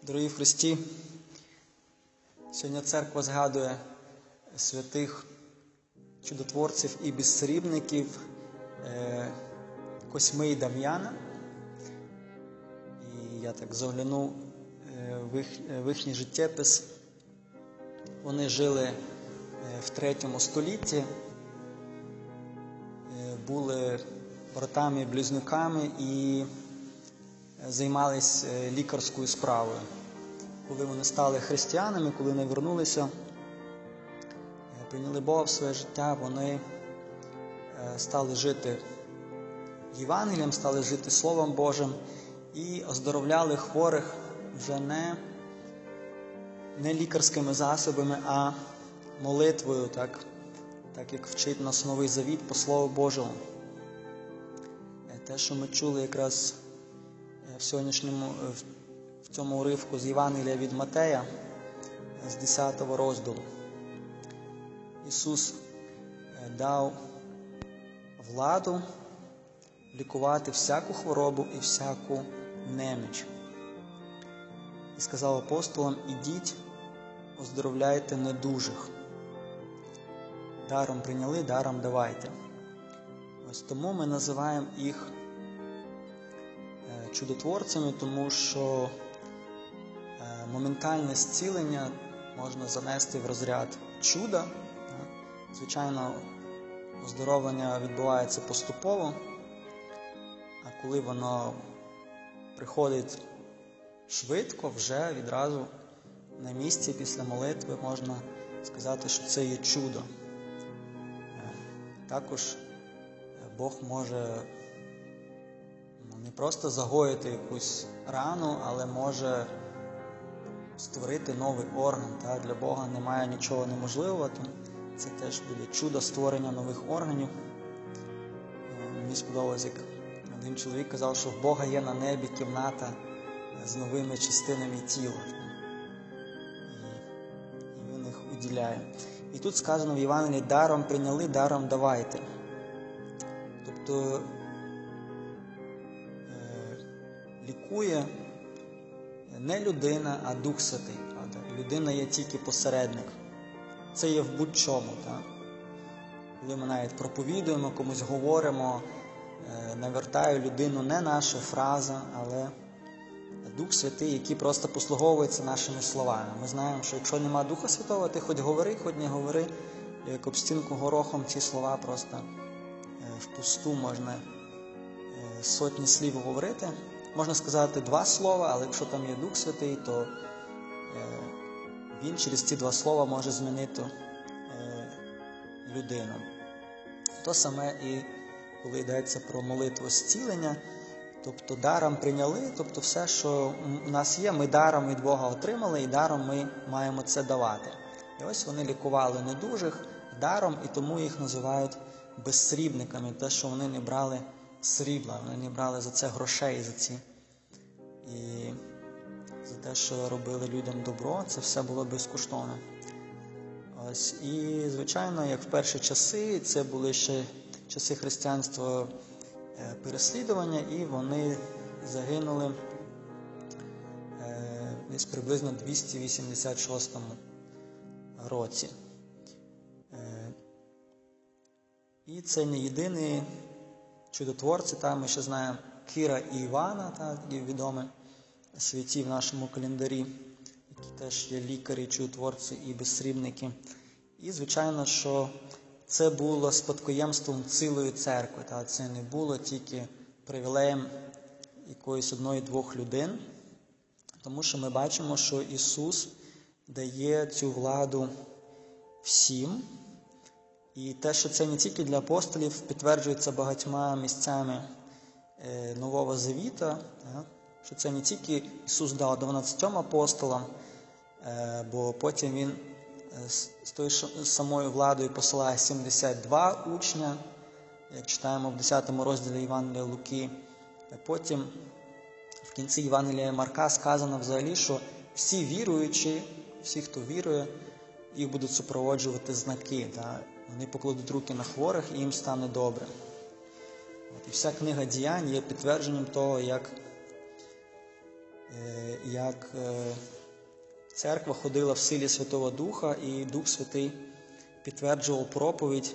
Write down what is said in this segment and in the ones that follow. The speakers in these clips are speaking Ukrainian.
Дорогі в Христі, сьогодні церква згадує святих чудотворців і безсрібників Косьми і Дам'яна. І я так заглянув в їхній життєпис. Вони жили в 3 столітті, були братами і близнюками і займалися лікарською справою. Коли вони стали християнами, коли вони вернулися, прийняли Бога в своє життя, вони стали жити Євангелієм, стали жити Словом Божим і оздоровляли хворих вже не лікарськими засобами, а молитвою, так як вчить нас Новий Завіт по Слову Божому. Те, що ми чули якраз в цьому уривку з Євангелія від Матея, з 10 розділу. Ісус дав владу лікувати всяку хворобу і всяку неміч. І сказав апостолам: ідіть, оздоровляйте недужих. Даром прийняли, даром давайте. Ось тому ми називаємо їх чудотворцями, тому що моментальне зцілення можна занести в розряд чуда. Звичайно, оздоровлення відбувається поступово, а коли воно приходить швидко, вже відразу на місці після молитви можна сказати, що це є чудо. Також Бог може не просто загоїти якусь рану, але може створити новий орган. Для Бога немає нічого неможливого, тому це теж буде чудо створення нових органів. Мені сподобалось, як один чоловік казав, що в Бога є на небі кімната з новими частинами тіла. І Він їх уділяє. І тут сказано в Євангелії: даром прийняли, даром давайте. Тобто лікує не людина, а Дух Святий. Людина є тільки посередник. Це є в будь-чому. Коли ми навіть проповідуємо, комусь говоримо, навертає людину не наша фраза, але Дух Святий, який просто послуговується нашими словами. Ми знаємо, що якщо нема Духа Святого, ти хоч говори, хоч не говори, як об стінку горохом, ці слова просто впусту можна сотні слів говорити. Можна сказати 2 слова, але якщо там є Дух Святий, то Він через ці 2 слова може змінити людину. То саме і коли йдеться про молитву зцілення, тобто даром прийняли, тобто все, що у нас є, ми даром від Бога отримали, і даром ми маємо це давати. І ось вони лікували недужих даром, і тому їх називають безсрібниками, те, що вони не брали срібла, вони не брали за це грошей, і за те, що робили людям добро, це все було безкоштовно. Ось. І, звичайно, як в перші часи, це були ще часи християнства переслідування, і вони загинули десь приблизно в 286 році. І це не єдині чудотворці, ми ще знаємо Кіра і Івана, такі відомі святі в нашому календарі, які теж є лікарі, чудотворці і безсрібники. І, звичайно, що це було спадкоємством цілої церкви. Це не було тільки привілеєм якоїсь 1-2 людей, тому що ми бачимо, що Ісус дає цю владу всім. І те, що це не тільки для апостолів, підтверджується багатьма місцями Нового Завіта, що це не тільки Ісус дав 12 апостолам, бо потім Він з тою самою владою посилає 72 учня, як читаємо в 10 розділі Євангелія Луки. Потім в кінці Євангелія Марка сказано взагалі, що всі віруючі, всі, хто вірує, їх будуть супроводжувати знаки. Вони покладуть руки на хворих, і їм стане добре. І вся книга Діянь є підтвердженням того, як як церква ходила в силі Святого Духа, і Дух Святий підтверджував проповідь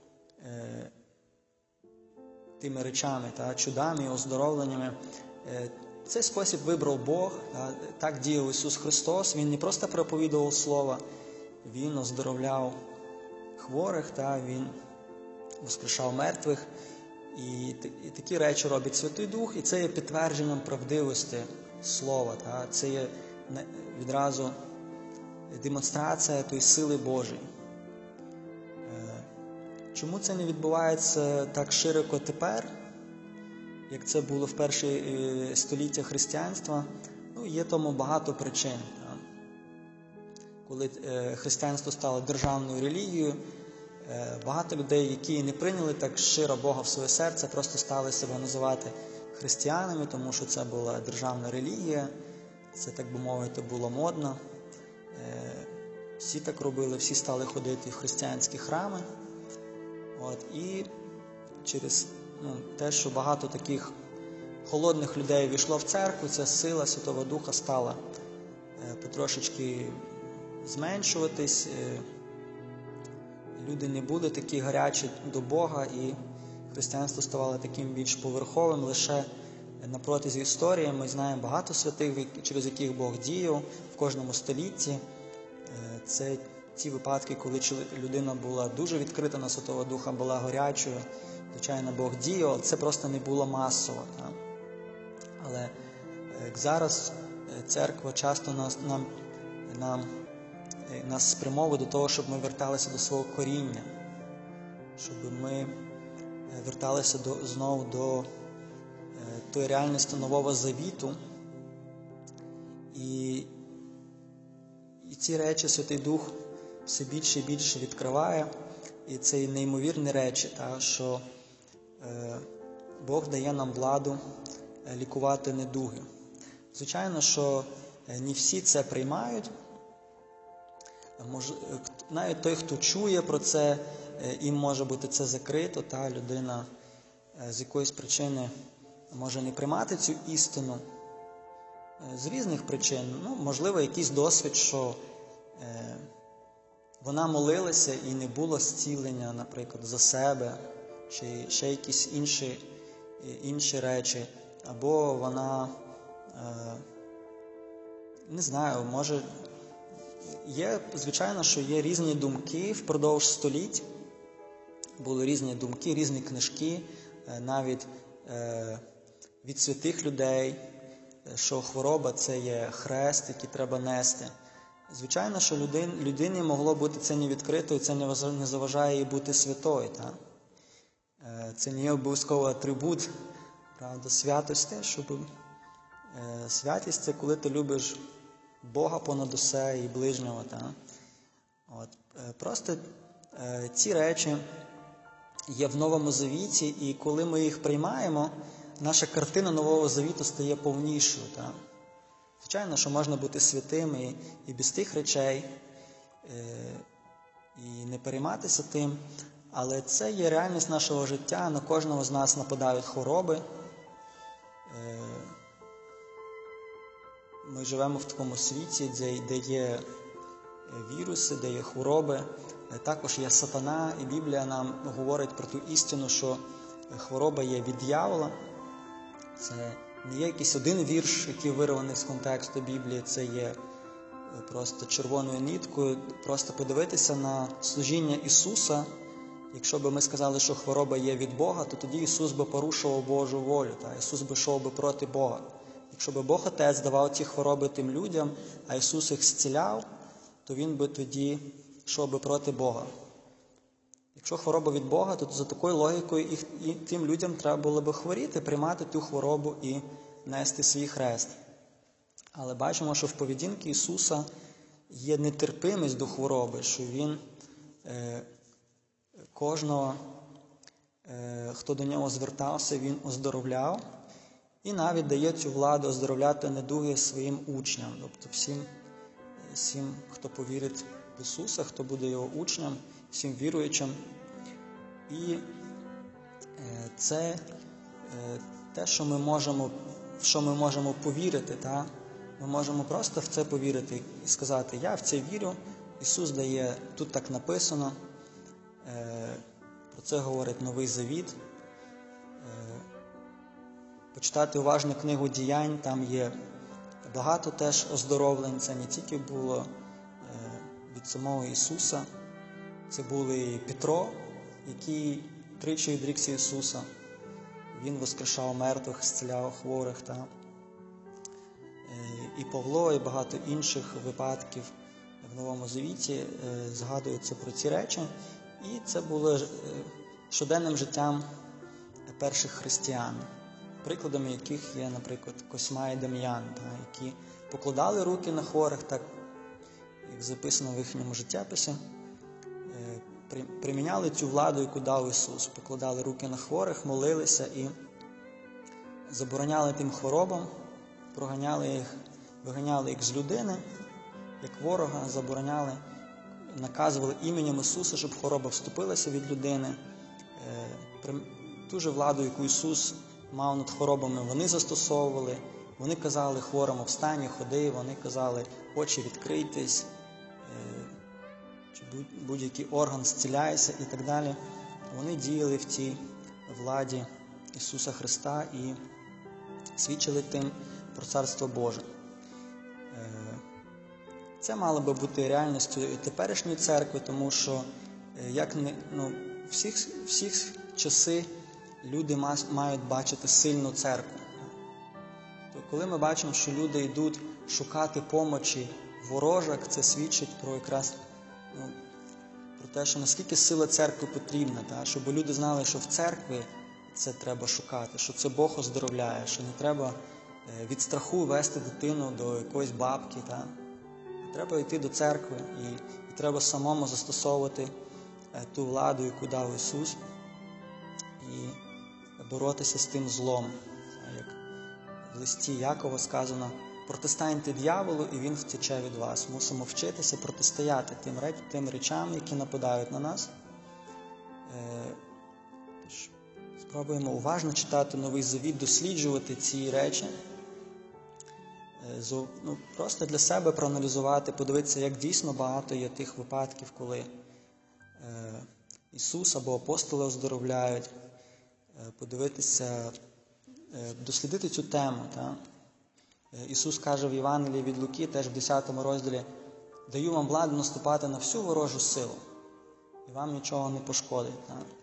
тими речами, чудами, оздоровленнями. Цей спосіб вибрав Бог, так діяв Ісус Христос. Він не просто проповідував Слово, Він оздоровляв хворих, Він воскрешав мертвих. І такі речі робить Святий Дух, і це є підтвердженням правдивості Слова. Це є відразу демонстрація тої сили Божої. Чому це не відбувається так широко тепер, як це було в перші століття християнства? Є тому багато причин. Коли християнство стало державною релігією, багато людей, які не прийняли так щиро Бога в своє серце, просто стали себе називати християнами, тому що це була державна релігія, це, так би мовити, було модно. Всі так робили, всі стали ходити в християнські храми. І через те, що багато таких холодних людей війшло в церкву, ця сила Святого Духа стала потрошечки зменшуватись. Люди не були такі гарячі до Бога, і християнство ставало таким більш поверховим. Лише на протязі історії ми знаємо багато святих, через яких Бог діяв в кожному столітті. Це ті випадки, коли людина була дуже відкрита на Святого Духа, була гарячою. Звичайно, Бог діяв, це просто не було масово. Але як зараз церква часто нас спрямовує до того, щоб ми верталися до свого коріння, щоб ми верталися знову до тої реальності Нового Завіту. І ці речі Святий Дух все більше і більше відкриває. І це неймовірні речі, що Бог дає нам владу лікувати недуги. Звичайно, що не всі це приймають. Навіть той, хто чує про це, їм може бути це закрито. Людина з якоїсь причини може не приймати цю істину. З різних причин. Можливо, якийсь досвід, що вона молилася і не було зцілення, наприклад, за себе, чи ще якісь інші речі. Або вона, не знаю, може... Звичайно, що є різні думки впродовж століть. Були різні думки, різні книжки, навіть від святих людей, що хвороба – це є хрест, який треба нести. Звичайно, що людині могло бути це не відкрито, і це не заважає їй бути святою. Це не є обов'язковий атрибут, святості, щоб святість – це коли ти любиш Бога понад усе і ближнього. Просто ці речі є в Новому Завіті, і коли ми їх приймаємо, наша картина Нового Завіту стає повнішою. Звичайно, що можна бути святим і без тих речей, і не перейматися тим, але це є реальність нашого життя. На кожного з нас нападають хвороби. Ми живемо в такому світі, де є віруси, де є хвороби. Також є сатана, і Біблія нам говорить про ту істину, що хвороба є від диявола. Це не є якийсь один вірш, який вирваний з контексту Біблії, це є просто червоною ниткою. Просто подивитися на служіння Ісуса. Якщо б ми сказали, що хвороба є від Бога, то тоді Ісус би порушував Божу волю, Ісус би йшов би проти Бога. Якщо б Бог Отець давав ті хвороби тим людям, а Ісус їх зціляв, то Він би тоді йшов би проти Бога. Якщо хвороба від Бога, то за такою логікою і тим людям треба було би хворіти, приймати ту хворобу і нести свій хрест. Але бачимо, що в поведінці Ісуса є нетерпимість до хвороби, що Він кожного, хто до Нього звертався, Він оздоровляв. І навіть дає цю владу оздоровляти недуги своїм учням, тобто всім, хто повірить в Ісуса, хто буде Його учнем, всім віруючим. І це те, що ми можемо повірити, ми можемо просто в це повірити і сказати: я в це вірю, Ісус дає, тут так написано, про це говорить Новий Завіт. Почитати уважно книгу Діянь, там є багато теж оздоровлень, це не тільки було від самого Ісуса, це були Петро, який тричі відрікся Ісуса, він воскрешав мертвих, зціляв хворих, і Павло, і багато інших випадків в Новому Завіті згадуються про ці речі, і це було щоденним життям перших християн, прикладами яких є, наприклад, Косьма і Дем'ян, які покладали руки на хворих, так як записано в їхньому життєписі, приміняли цю владу, яку дав Ісус, покладали руки на хворих, молилися і забороняли тим хворобам, проганяли їх, виганяли їх з людини, як ворога, забороняли, наказували іменем Ісуса, щоб хвороба вступилася від людини. Ту же владу, яку Ісус мав над хворобами, вони застосовували. Вони казали хворому: встань, ходи, вони казали: очі відкрийтесь, чи будь-який орган зціляйся і так далі. Вони діяли в тій владі Ісуса Христа і свідчили тим про Царство Боже. Це мало би бути реальністю теперішньої церкви, тому що всіх часи люди мають бачити сильну церкву. То коли ми бачимо, що люди йдуть шукати помочі ворожок, це свідчить про якраз про те, що наскільки сила церкви потрібна, щоб люди знали, що в церкві це треба шукати, що це Бог оздоровляє, що не треба від страху вести дитину до якоїсь бабки. Треба йти до церкви і треба самому застосовувати ту владу, яку дав Ісус, і боротися з тим злом. Як в листі Якова сказано: протистаньте дияволу, і він втече від вас. Мусимо вчитися протистояти тим речам, які нападають на нас. Спробуємо уважно читати Новий Завіт, досліджувати ці речі. Просто для себе проаналізувати, подивитися, як дійсно багато є тих випадків, коли Ісус або апостоли оздоровляють, подивитися, дослідити цю тему. Ісус каже в Євангелії від Луки, теж в 10 розділі: даю вам владу наступати на всю ворожу силу, і вам нічого не пошкодить.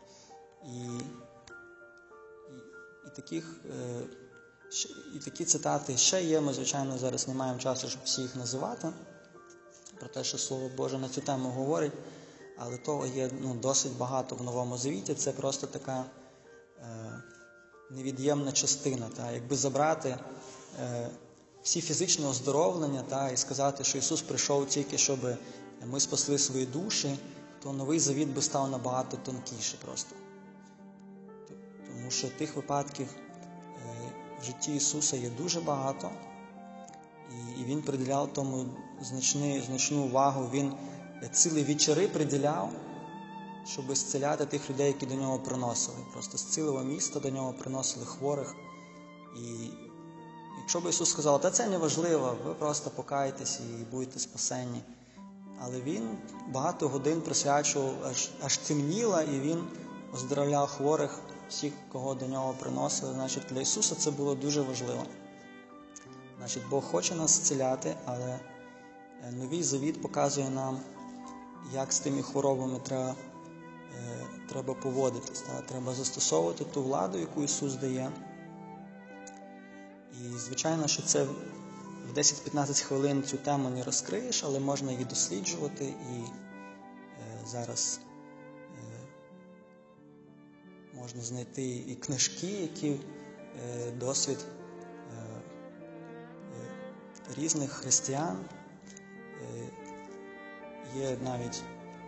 І такі цитати ще є, ми, звичайно, зараз не маємо часу, щоб всі їх називати, про те, що Слово Боже на цю тему говорить, але того є досить багато в Новому Завіті, це просто така невід'ємна частина. Якби забрати всі фізичні оздоровлення і сказати, що Ісус прийшов тільки, щоб ми спасли свої душі, то Новий Завіт би став набагато тонкіше просто. Тому що тих випадків в житті Ісуса є дуже багато, і Він приділяв тому значну увагу. Він цілі вечори приділяв, щоб зціляти тих людей, які до Нього приносили. Просто з цілого міста до Нього приносили хворих. І якщо б Ісус сказав: та це не важливо, ви просто покайтесь і будете спасені. Але Він багато годин присвячував, аж темніло, і Він оздоровляв хворих, всіх, кого до Нього приносили. Значить, для Ісуса це було дуже важливо. Значить, Бог хоче нас зціляти, але Новий Завіт показує нам, як з тими хворобами треба поводитись. Треба застосовувати ту владу, яку Ісус дає. І, звичайно, що це в 10-15 хвилин цю тему не розкриєш, але можна її досліджувати. І зараз можна знайти і книжки, які досвід різних християн. Є навіть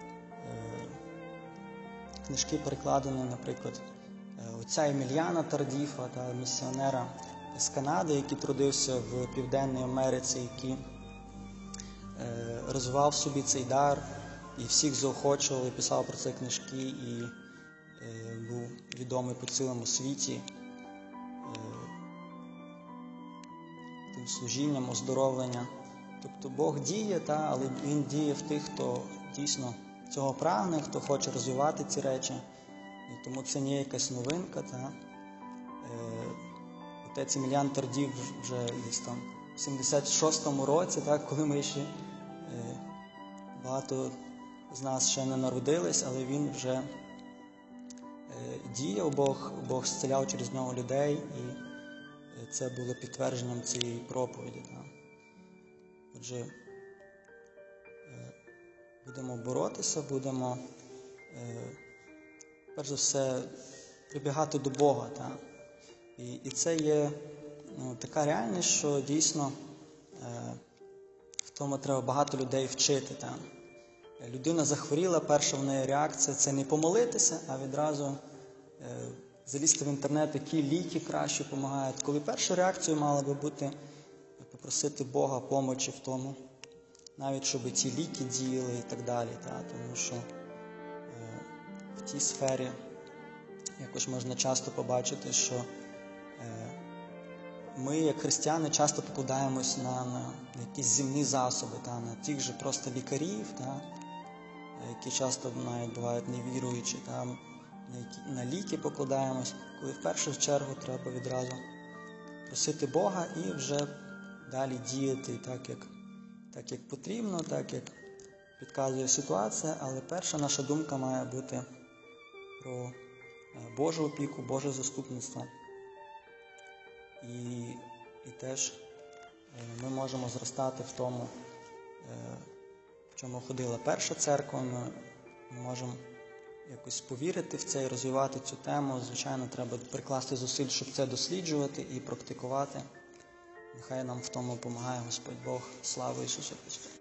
книжки перекладені, наприклад, отця Емільяна Тардіфа, місіонера з Канади, який трудився в Південній Америці, який розвивав собі цей дар і всіх заохочував, і писав про це книжки, і був відомий по цілому світі. тим служінням, оздоровлення. Тобто Бог діє, але Він діє в тих, хто дійсно цього прагне, хто хоче розвивати ці речі. І тому це не є якась новинка. Отець Еміліан Тардів вже десь там в 76-му році, коли ми ще багато з нас ще не народились, але він вже діяв, Бог зціляв через нього людей, і це було підтвердженням цієї проповіді. Отже, будемо боротися, будемо, перш за все, прибігати до Бога. І це є така реальність, що дійсно в тому треба багато людей вчити. Людина захворіла, перша в неї реакція – це не помолитися, а відразу залізти в інтернет, які ліки краще допомагають. Коли перша реакція мала би бути попросити Бога помочі в тому, навіть щоб ці ліки діяли і так далі. Тому що в тій сфері якось можна часто побачити, що ми, як християни, часто покладаємось на якісь земні засоби, на тих же просто лікарів, які часто навіть бувають невіруючі, на ліки покладаємось, коли в першу чергу треба відразу просити Бога і вже далі діяти так, як потрібно, так, як підказує ситуація, але перша наша думка має бути про Божу опіку, Боже заступництво. І теж ми можемо зростати в тому, в чому ходила перша церква. Ми можемо якось повірити в це і розвивати цю тему. Звичайно, треба прикласти зусиль, щоб це досліджувати і практикувати. Нехай нам в тому допомагає Господь Бог. Слава Ісусу Христу!